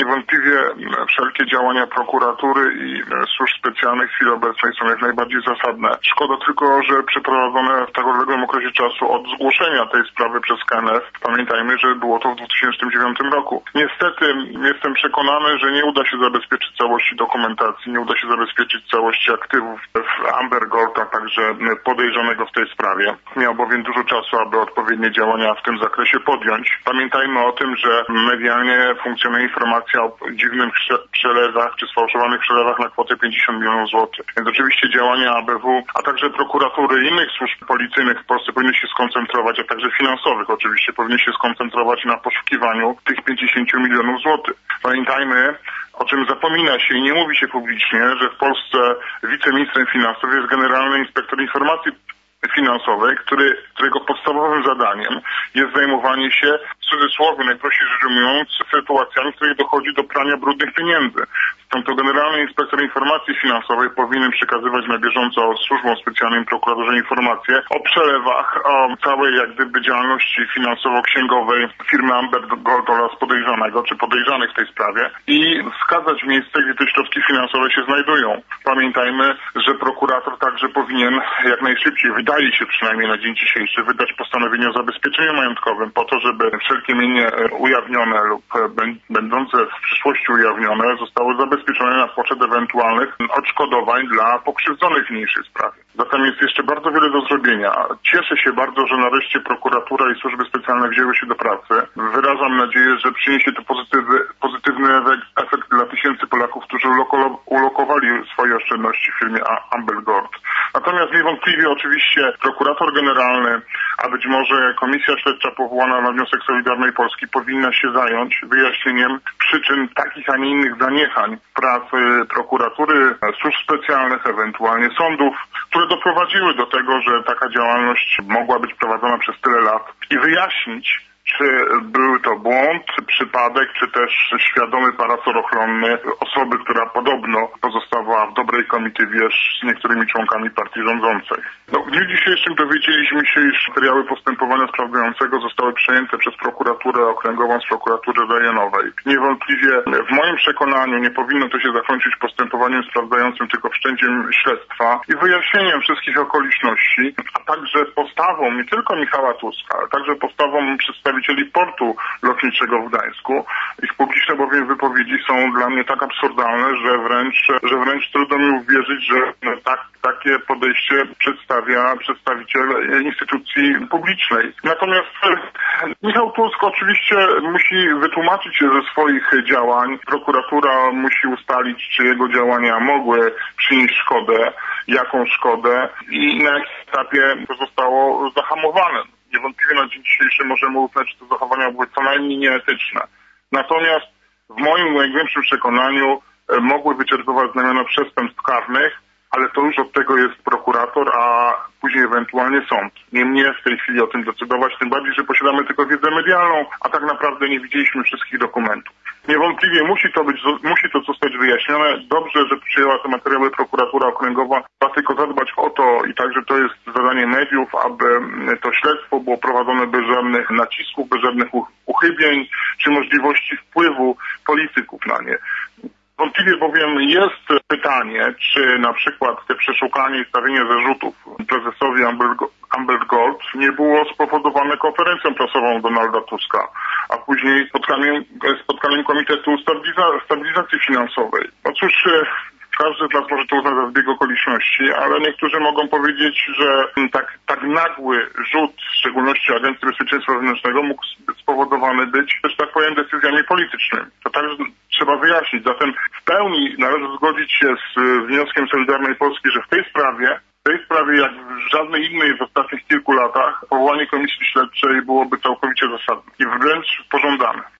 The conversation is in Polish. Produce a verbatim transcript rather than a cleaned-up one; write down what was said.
Niewątpliwie wszelkie działania prokuratury i służb specjalnych w chwili obecnej są jak najbardziej zasadne. Szkoda tylko, że przeprowadzone w tak odległym okresie czasu od zgłoszenia tej sprawy przez K N F. Pamiętajmy, że było to w dwa tysiące dziewiątym roku. Niestety jestem przekonany, że nie uda się zabezpieczyć całości dokumentacji, nie uda się zabezpieczyć całości aktywów w Amber Gold, a także podejrzanego w tej sprawie. Miał bowiem dużo czasu, aby odpowiednie działania w tym zakresie podjąć. Pamiętajmy o tym, że medialnie funkcjonuje informacja o dziwnych przelewach czy sfałszowanych przelewach na kwotę pięćdziesiąt milionów złotych. Więc oczywiście działania A B W, a także prokuratury i innych służb policyjnych w Polsce powinny się skoncentrować, a także finansowych oczywiście, powinny się skoncentrować na poszukiwaniu tych pięćdziesięciu milionów złotych. Pamiętajmy, o czym zapomina się i nie mówi się publicznie, że w Polsce wiceministrem finansów jest generalny inspektor informacji finansowej, który, którego podstawowym zadaniem jest zajmowanie się, w cudzysłowie, najprościej rzecz ujmując, sytuacjami, w których dochodzi do prania brudnych pieniędzy. Stąd to generalny inspektor informacji finansowej powinien przekazywać na bieżąco służbom specjalnym prokuraturze informacje o przelewach, o całej jak gdyby działalności finansowo-księgowej firmy Amber Gold oraz podejrzanego czy podejrzanych w tej sprawie i wskazać miejsce, gdzie te środki finansowe się znajdują. Pamiętajmy, że prokurator także powinien jak najszybciej, wydaje się przynajmniej na dzień dzisiejszy, wydać postanowienie o zabezpieczeniu majątkowym po to, żeby wszelkie mienie ujawnione lub będące w przyszłości ujawnione zostały zabezpieczone na poczet ewentualnych odszkodowań dla pokrzywdzonych w niniejszej sprawie. Zatem jest jeszcze bardzo wiele do zrobienia. Cieszę się bardzo, że nareszcie prokuratura i służby specjalne wzięły się do pracy. Wyrażam nadzieję, że przyniesie to pozytywny, pozytywny efekt, efekt dla tysięcy Polaków, którzy uloko, ulokowali swoje oszczędności w firmie Amber Gold. Natomiast niewątpliwie oczywiście prokurator generalny, a być może komisja śledcza powołana na wniosek Solidarnej Polski powinna się zająć wyjaśnieniem przyczyn takich, a nie innych zaniechań pracy prokuratury, służb specjalnych, ewentualnie sądów, które doprowadziły do tego, że taka działalność mogła być prowadzona przez tyle lat i wyjaśnić, czy był to błąd, przypadek, czy też świadomy parasol ochronny osoby, która podobno pozostawała w dobrej komitywie z niektórymi członkami partii rządzącej. No, w dniu dzisiejszym dowiedzieliśmy się, iż materiały postępowania sprawdzającego zostały przejęte przez prokuraturę okręgową z prokuratury rejonowej. Niewątpliwie w moim przekonaniu nie powinno to się zakończyć postępowaniem sprawdzającym, tylko wszczęciem śledztwa i wyjaśnieniem wszystkich okoliczności, a także postawą nie tylko Michała Tuska, ale także postawą przedstawicieli portu lotniczego w Gdańsku. Ich publiczne bowiem wypowiedzi są dla mnie tak absurdalne, że wręcz, że wręcz trudno mi uwierzyć, że tak, takie podejście przedstawia przedstawiciel instytucji publicznej. Natomiast Michał Tusk oczywiście musi wytłumaczyć się ze swoich działań. Prokuratura musi ustalić, czy jego działania mogły przynieść szkodę, jaką szkodę i na jakim etapie to zostało zahamowane. Niewątpliwie na dzień dzisiejszy możemy uznać, że te zachowania były co najmniej nieetyczne. Natomiast w moim najgłębszym przekonaniu mogły wyczerpywać znamiona przestępstw karnych, ale to już od tego jest prokurator, a później ewentualnie sąd. Nie mnie w tej chwili o tym decydować, tym bardziej, że posiadamy tylko wiedzę medialną, a tak naprawdę nie widzieliśmy wszystkich dokumentów. Niewątpliwie musi to być, musi to zostać wyjaśnione. Dobrze, że przyjęła te materiały prokuratura okręgowa. Trzeba tylko zadbać o to i także to jest zadanie mediów, aby to śledztwo było prowadzone bez żadnych nacisków, bez żadnych uchybień, czy możliwości wpływu polityków na nie. Wątpliwie bowiem jest pytanie, czy na przykład te przeszukanie i stawienie zarzutów prezesowi Amber Gold nie było spowodowane konferencją prasową Donalda Tuska, a później spotkaniem, spotkaniem Komitetu Stabiliza- Stabilizacji Finansowej. No cóż, każdy z nas może to uznać za zbieg okoliczności, ale niektórzy mogą powiedzieć, że tak, tak nagły rzut, w szczególności Agencji Bezpieczeństwa Wewnętrznego, mógł spowodowany być, też tak powiem, decyzjami politycznymi. To także trzeba wyjaśnić. Zatem w pełni należy zgodzić się z wnioskiem Solidarnej Polski, że w tej sprawie, w tej sprawie jak w żadnej innej w ostatnich kilku latach, powołanie komisji śledczej byłoby całkowicie zasadne i wręcz pożądane.